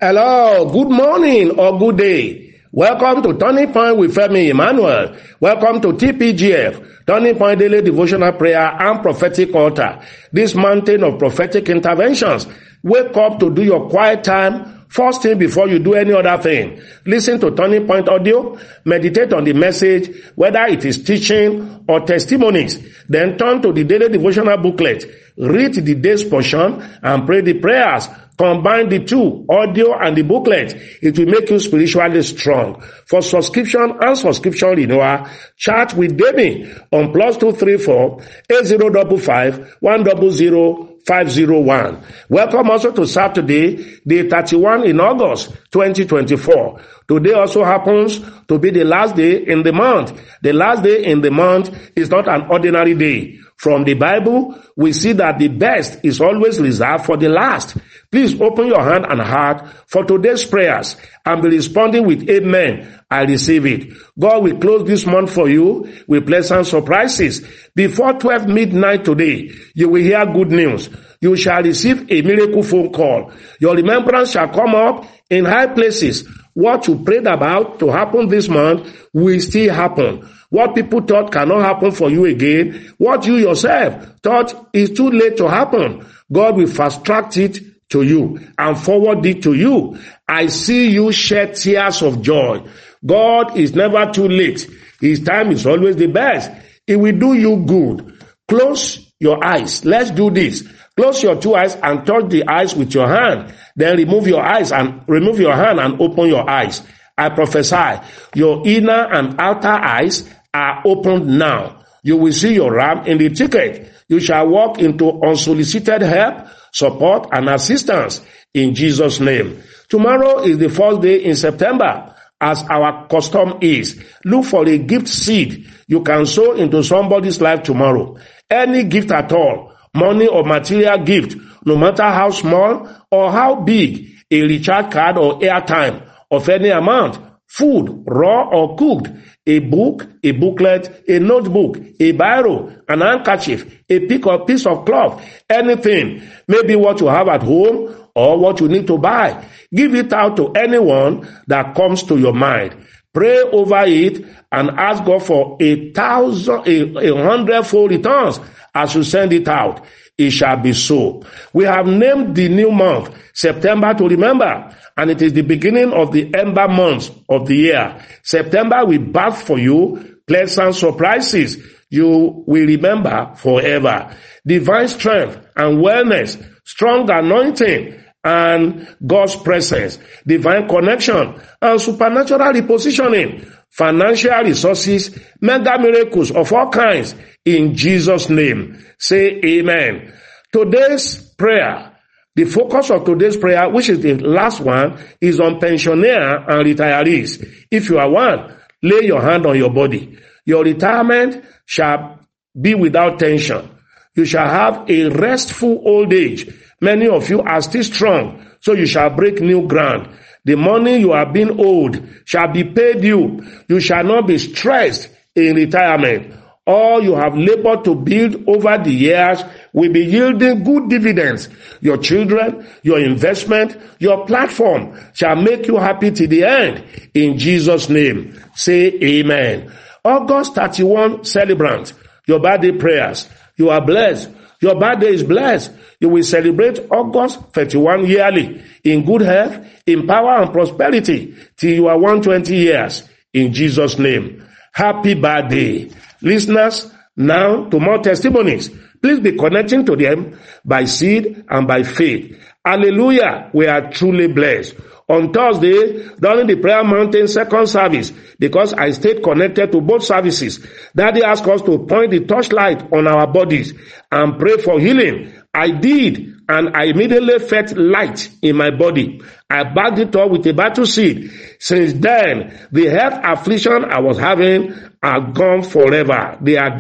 Hello, good morning or good day. Welcome to Turning Point with Femi Emmanuel. Welcome to TPGF, Turning Point Daily Devotional Prayer and Prophetic Altar. This mountain of prophetic interventions. Wake up to do your quiet time first thing before you do any other thing. Listen to Turning Point audio, meditate on the message, whether it is teaching or testimonies. Then turn to the daily devotional booklet, read the day's portion, and pray the prayers. Combine the two, audio and the booklet. It will make you spiritually strong. For subscription and subscription renewal, chat with Demi on +234 8055 100 501. Welcome also to Saturday, day 31 in August 2024. Today also happens to be the last day in the month. The last day in the month is not an ordinary day. From the Bible, we see that the best is always reserved for the last. Please open your hand and heart for today's prayers and be responding with amen. I receive it. God will close this month for you with pleasant surprises. Before 12 midnight today, you will hear good news. You shall receive a miracle phone call. Your remembrance shall come up in high places. What you prayed about to happen this month will still happen. What people thought cannot happen for you again, what you yourself thought is too late to happen, God will fast track it to you and forward it to you. I see you shed tears of joy. God is never too late. His time is always the best. It will do you good. Close your eyes. Let's do this. Close your two eyes and touch the eyes with your hand. Then remove your hand and open your eyes. I prophesy, your inner and outer eyes are opened now. You will see your ram in the ticket. You shall walk into unsolicited help, support, and assistance in Jesus' name. Tomorrow is the first day in September, as our custom is. Look for a gift seed you can sow into somebody's life tomorrow. Any gift at all, money or material gift, no matter how small or how big, a recharge card or airtime of any amount, food, raw or cooked, a book, a booklet, a notebook, a biro, an handkerchief, a piece of cloth, anything, maybe what you have at home or what you need to buy. Give it out to anyone that comes to your mind. Pray over it and ask God for 100-fold returns as you send it out. It shall be so. We have named the new month September to remember, and it is the beginning of the ember months of the year. September will birth for you pleasant surprises you will remember forever. Divine strength and wellness, strong anointing and God's presence, divine connection and supernatural repositioning, financial resources, mega miracles of all kinds in Jesus' name. Say amen. Today's prayer, the focus of today's prayer, which is the last one, is on pensioner and retirees. If you are one, lay your hand on your body. Your retirement shall be without tension. You shall have a restful old age. Many of you are still strong, so you shall break new ground. The money you have been owed shall be paid you. You shall not be stressed in retirement. All you have labored to build over the years will be yielding good dividends. Your children, your investment, your platform shall make you happy till the end. In Jesus' name, say amen. August 31 celebrant, your birthday prayers. You are blessed. Your birthday is blessed. You will celebrate August 31 yearly in good health, in power and prosperity till you are 120 years. In Jesus' name, happy birthday. Listeners, now to more testimonies. Please be connecting to them by seed and by faith. Hallelujah, we are truly blessed. On Thursday, during the Prayer Mountain second service, because I stayed connected to both services, Daddy asked us to point the torchlight on our bodies and pray for healing. I did, and I immediately felt light in my body. I backed it up with a battle seed. Since then, the health affliction I was having are gone forever. They have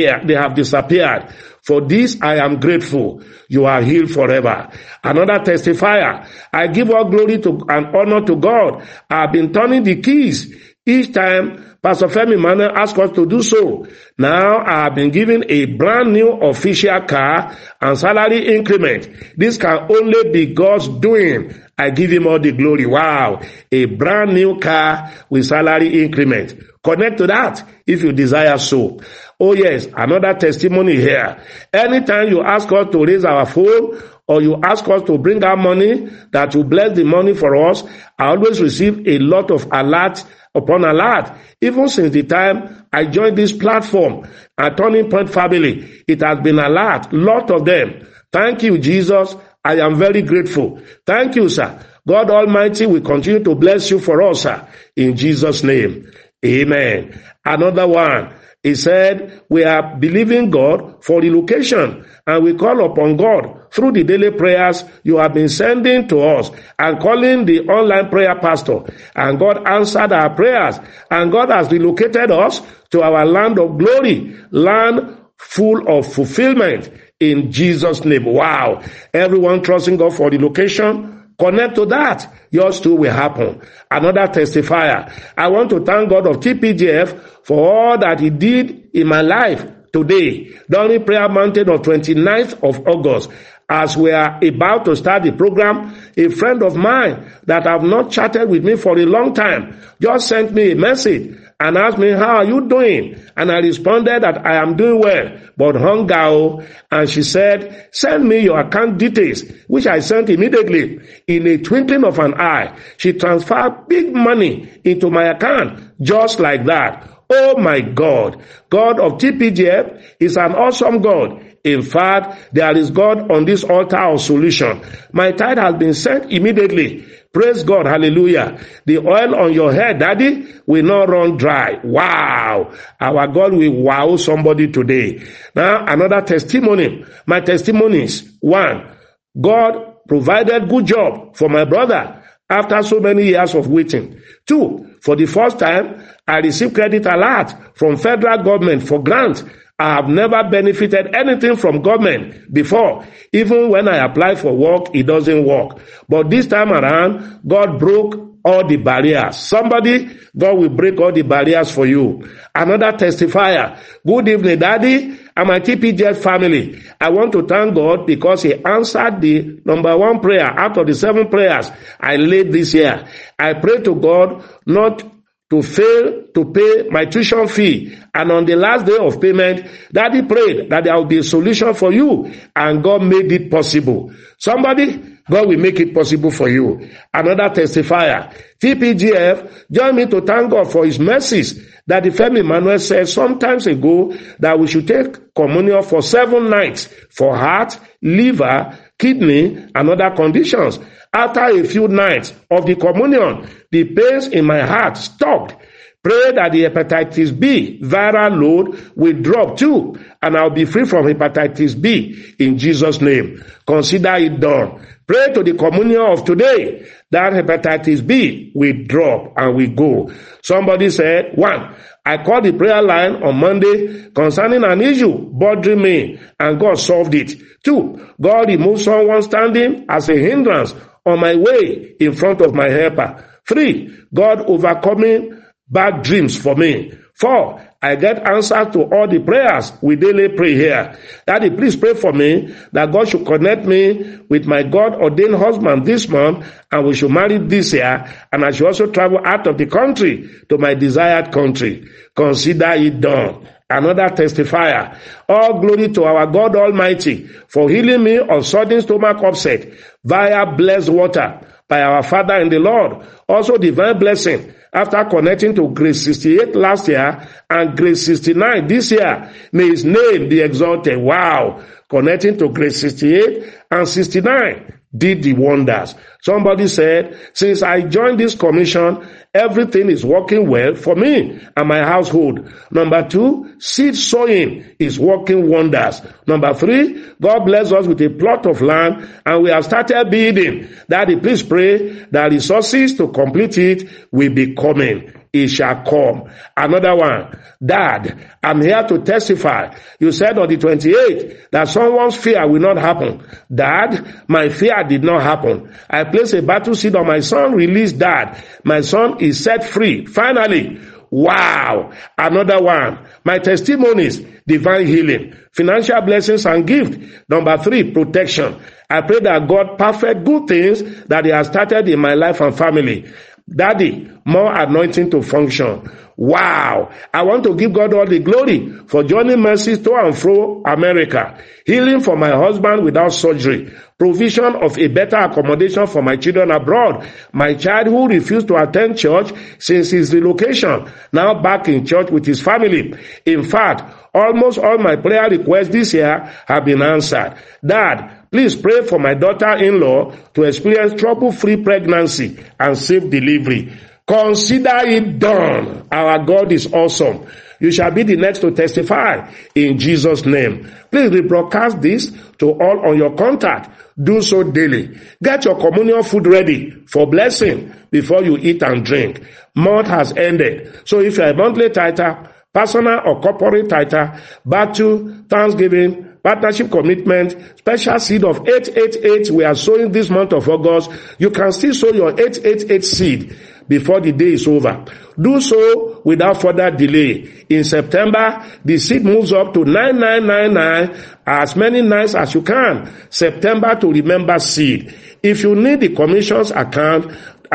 disappeared. For this I am grateful. You are healed forever. Another testifier. I give all glory to and honor to God. I have been turning the keys. Each time Pastor Femi Emmanuel asked us to do so. Now I have been given a brand new official car and salary increment. This can only be God's doing. I give him all the glory. Wow. A brand new car with salary increment. Connect to that if you desire so. Oh yes, another testimony here. Anytime you ask us to raise our phone or you ask us to bring our money that will bless the money for us, I always receive a lot of alert upon alert. Even since the time I joined this platform at Turning Point Family, it has been alert, lot of them. Thank you, Jesus. I am very grateful. Thank you, sir. God Almighty will continue to bless you for us, sir. In Jesus' name. Amen. Another one. He said, we are believing God for relocation and we call upon God through the daily prayers you have been sending to us and calling the online prayer pastor. And God answered our prayers and God has relocated us to our land of glory, land full of fulfillment in Jesus' name. Wow. Everyone trusting God for relocation. Connect to that. Yours too will happen. Another testifier. I want to thank God of TPGF for all that he did in my life today during Prayer Mountain of 29th of August. As we are about to start the program, a friend of mine that have not chatted with me for a long time just sent me a message and asked me, how are you doing? And I responded that I am doing well, but hunger. And she said, send me your account details, which I sent immediately. In a twinkling of an eye, she transferred big money into my account, just like that. Oh my God, God of TPGF is an awesome God. In fact, there is God on this altar of solution. My tithe has been sent immediately. Praise God. Hallelujah. The oil on your head, Daddy, will not run dry. Wow. Our God will wow somebody today. Now, another testimony. My testimonies. 1, God provided good job for my brother after so many years of waiting. 2, for the first time, I received credit alert from federal government for grants. I have never benefited anything from government before. Even when I apply for work, it doesn't work. But this time around, God broke all the barriers. Somebody, God will break all the barriers for you. Another testifier. Good evening, Daddy and my TPGF family. I want to thank God because he answered the number 1 prayer out of the 7 prayers I laid this year. I pray to God not to fail to pay my tuition fee. And on the last day of payment, Daddy prayed that there will be a solution for you. And God made it possible. Somebody, God will make it possible for you. Another testifier. TPGF, join me to thank God for his mercies. That the Femi Emmanuel said some times ago that we should take communion for 7 nights for heart, liver, kidney, and other conditions. After a few nights of the communion, the pains in my heart stopped. Pray that the hepatitis B viral load will drop too, and I'll be free from hepatitis B in Jesus' name. Consider it done. Pray to the communion of today that hepatitis B will drop and will go. Somebody said, 1, I called the prayer line on Monday concerning an issue bothering me, and God solved it. 2, God removed someone standing as a hindrance on my way in front of my helper. 3, God overcoming bad dreams for me. 4, I get answers to all the prayers we daily pray here. Daddy, please pray for me that God should connect me with my God-ordained husband this month, and we should marry this year, and I should also travel out of the country to my desired country. Consider it done. Another testifier. All glory to our God Almighty for healing me of sudden stomach upset via blessed water by our Father in the Lord. Also divine blessing after connecting to Grace 68 last year and Grace 69 this year. May his name be exalted. Wow. Connecting to Grace 68 and 69 did the wonders. Somebody said, since I joined this commission, everything is working well for me and my household. Number 2, seed sowing is working wonders. Number 3, God bless us with a plot of land and we have started building. Daddy, please pray that resources to complete it will be coming. It shall come. Another one. Dad, I'm here to testify. You said on the 28th that someone's fear will not happen. Dad, my fear did not happen. I placed a battle seed on my son, released Dad. My son is set free. Finally, Wow. Another one. My testimonies, divine healing, financial blessings and gift. Number 3, protection. I pray that God perfect good things that He has started in my life and family. Daddy, more anointing to function. Wow. I want to give God all the glory for joining mercies to and fro America. Healing for my husband without surgery. Provision of a better accommodation for my children abroad. My child who refused to attend church since his relocation, now back in church with his family. In fact, almost all my prayer requests this year have been answered. Dad, please pray for my daughter-in-law to experience trouble-free pregnancy and safe delivery. Consider it done. Our God is awesome. You shall be the next to testify in Jesus' name. Please rebroadcast this to all on your contact. Do so daily. Get your communion food ready for blessing before you eat and drink. Month has ended. So if you're a monthly tither, personal or corporate tither, battle, thanksgiving, partnership commitment, special seed of 888 we are sowing this month of August, you can still sow your 888 seed before the day is over. Do so without further delay. In September, the seed moves up to 9999, as many nights as you can. September to remember seed. If you need the commission's account,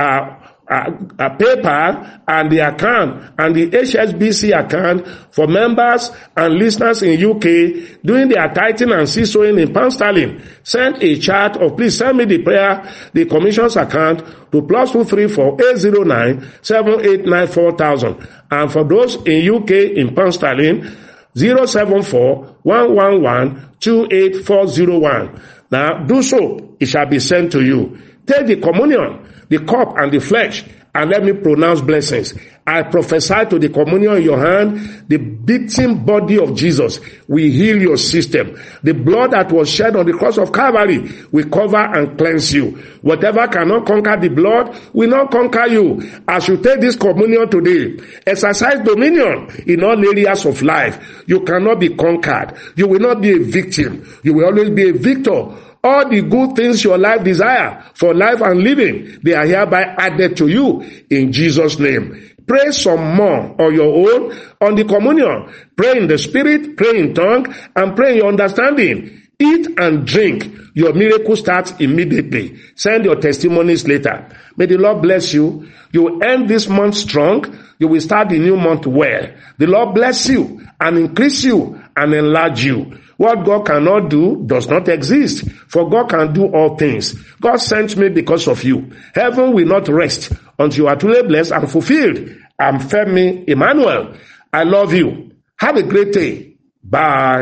PayPal and the account and the HSBC account for members and listeners in UK doing their tithing and seed sowing in pound sterling, send a chat or please send me the commission's account to +234 809 789 4000. And for those in UK in pound sterling, 074 111 28401. Now do so, it shall be sent to you. Take the communion, the cup and the flesh, and let me pronounce blessings. I prophesy to the communion in your hand, the beaten body of Jesus will heal your system. The blood that was shed on the cross of Calvary will cover and cleanse you. Whatever cannot conquer the blood will not conquer you. As you take this communion today, exercise dominion in all areas of life. You cannot be conquered. You will not be a victim. You will always be a victor. All the good things your life desire for life and living, they are hereby added to you in Jesus' name. Pray some more on your own on the communion. Pray in the spirit, pray in tongue, and pray in your understanding. Eat and drink. Your miracle starts immediately. Send your testimonies later. May the Lord bless you. You will end this month strong. You will start the new month well. The Lord bless you and increase you and enlarge you. What God cannot do does not exist, for God can do all things. God sent me because of you. Heaven will not rest until you are truly blessed and fulfilled. I'm Femi Emmanuel. I love you. Have a great day. Bye.